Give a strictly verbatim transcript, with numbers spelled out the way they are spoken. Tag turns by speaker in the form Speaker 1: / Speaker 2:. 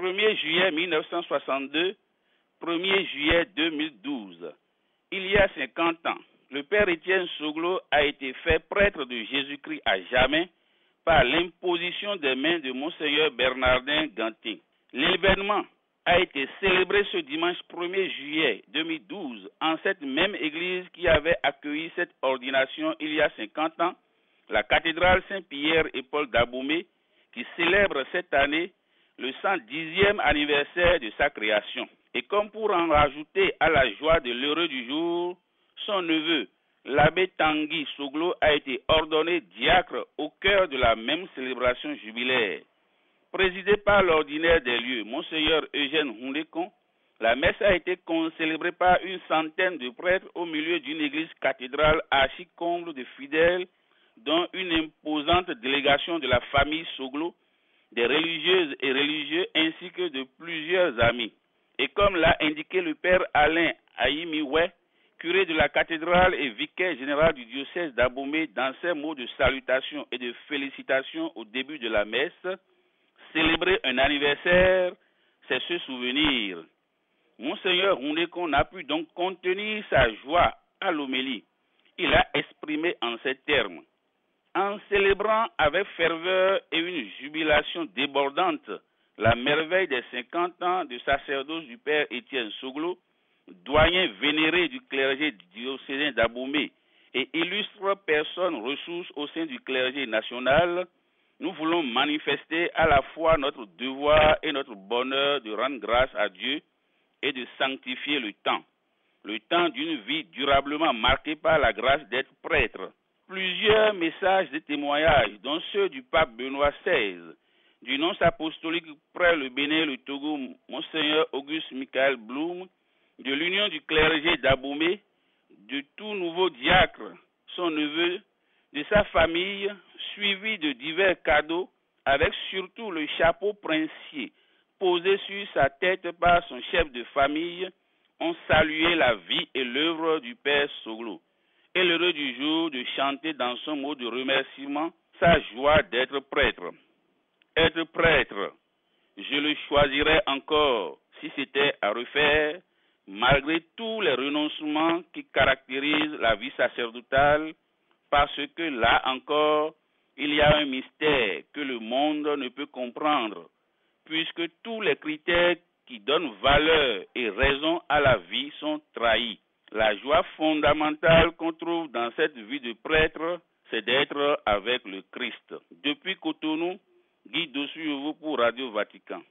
Speaker 1: premier juillet mille neuf cent soixante-deux, premier juillet deux mille douze. Il y a cinquante ans, le père Étienne Soglo a été fait prêtre de Jésus-Christ à jamais par l'imposition des mains de Monseigneur Bernardin Gantin. L'événement a été célébré ce dimanche premier juillet deux mille douze en cette même église qui avait accueilli cette ordination il y a cinquante ans, la cathédrale Saint-Pierre et Paul d'Abomey, qui célèbre cette année le cent dixième anniversaire de sa création. Et comme pour en rajouter à la joie de l'heureux du jour, son neveu, l'abbé Tanguy Soglo, a été ordonné diacre au cœur de la même célébration jubilaire. Présidé par l'ordinaire des lieux, Monseigneur Eugène Hundécon, la messe a été célébrée par une centaine de prêtres au milieu d'une église cathédrale archi-comble de fidèles, dont une imposante délégation de la famille Soglo, des religieuses et religieux ainsi que de plusieurs amis. Et comme l'a indiqué le père Alain Aïmioué, curé de la cathédrale et vicaire général du diocèse d'Abomey, dans ses mots de salutation et de félicitations au début de la messe, célébrer un anniversaire, c'est se souvenir. Monseigneur Hundécon n'a pu donc contenir sa joie à l'homélie. Il a exprimé en ces termes: en célébrant avec ferveur et une jubilation débordante la merveille des cinquante ans de sacerdoce du père Étienne Soglo, doyen vénéré du clergé diocésain d'Abomey et illustre personne ressource au sein du clergé national, nous voulons manifester à la fois notre devoir et notre bonheur de rendre grâce à Dieu et de sanctifier le temps, le temps d'une vie durablement marquée par la grâce d'être prêtre. Plusieurs messages et témoignages, dont ceux du pape Benoît seize, du nonce apostolique près le Bénin et le Togo, Monseigneur Auguste Michael Blum, de l'union du clergé d'Abomey, de tout nouveau diacre, son neveu, de sa famille, suivi de divers cadeaux, avec surtout le chapeau princier posé sur sa tête par son chef de famille, ont salué la vie et l'œuvre du père Soglo. Et l'heureux du jour de chanter dans son mot de remerciement sa joie d'être prêtre. Être prêtre, je le choisirais encore si c'était à refaire, malgré tous les renoncements qui caractérisent la vie sacerdotale, parce que là encore, il y a un mystère que le monde ne peut comprendre, puisque tous les critères qui donnent valeur et raison à la vie sont trahis. La joie fondamentale qu'on trouve dans cette vie de prêtre, c'est d'être avec le Christ. Depuis Cotonou, Guy Dossuyevo pour Radio Vatican.